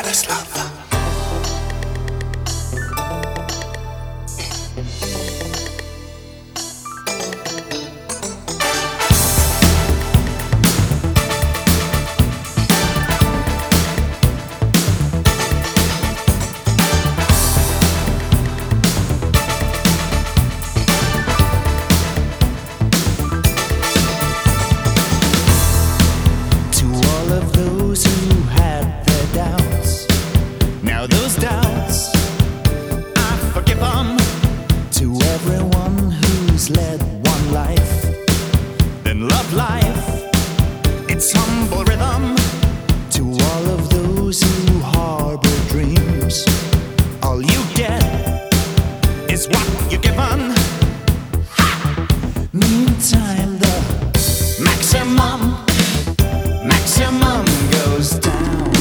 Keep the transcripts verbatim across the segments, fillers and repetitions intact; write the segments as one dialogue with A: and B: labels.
A: jealous lover.
B: Led one life, then love life, its humble rhythm. To all of those who harbor dreams, all you get is what you're given. Meantime, the maximum, maximum goes down.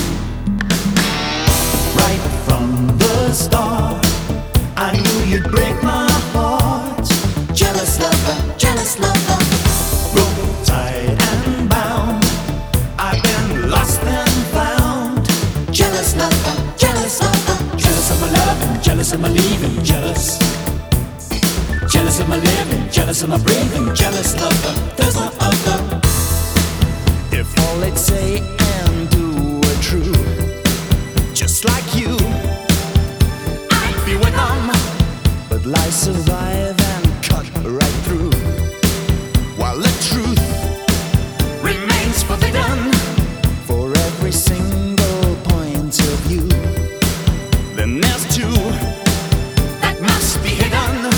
B: Right from the start, I knew you'd break my heart. Jealous lover, jealous lover, rope tied and bound. I've been lost and found. Jealous lover, jealous lover, jealous of my loving, jealous of my leaving, jealous. Jealous of my living, jealous of my breathing, jealous lover, there's no other. If all they'd say and do were true, just like you, I'd be with them. But lies survive and cut right through, while the truth remains forbidden. For every single point of view, then there's two that must be hidden.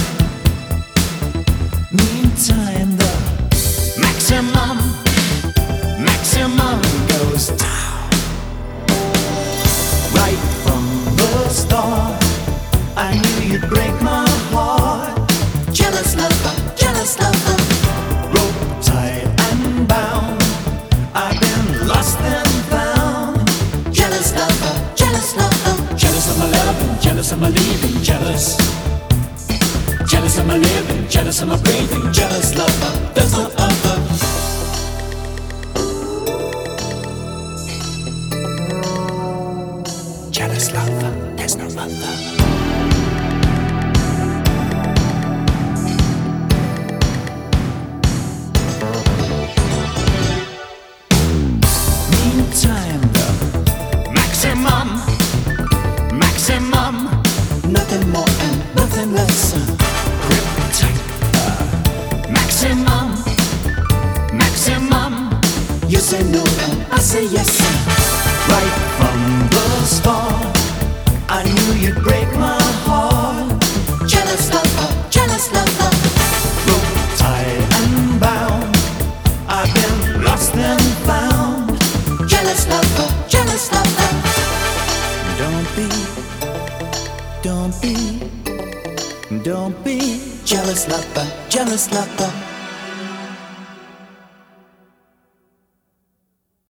B: Meantime, the maximum, maximum goes down. Right from the start, I knew you'd break my heart. Jealous lover, jealous lover, rope tied and bound. I've been lost and found. Jealous lover, jealous lover, jealous of my loving, jealous of my leaving, jealous. Jealous of my living, jealous of my breathing, jealous lover, there's no other. Jealous lover, there's no other. Time, the maximum, maximum, nothing more and nothing less. Grip tight, uh, maximum, maximum. You say no and I say yes. Right from the start, I knew you'd break my heart. Jealous lover, jealous lover, rope tied and bound. I've been lost and found. Jealous lover, jealous lover. Don't be, don't be, don't be jealous lover, jealous lover.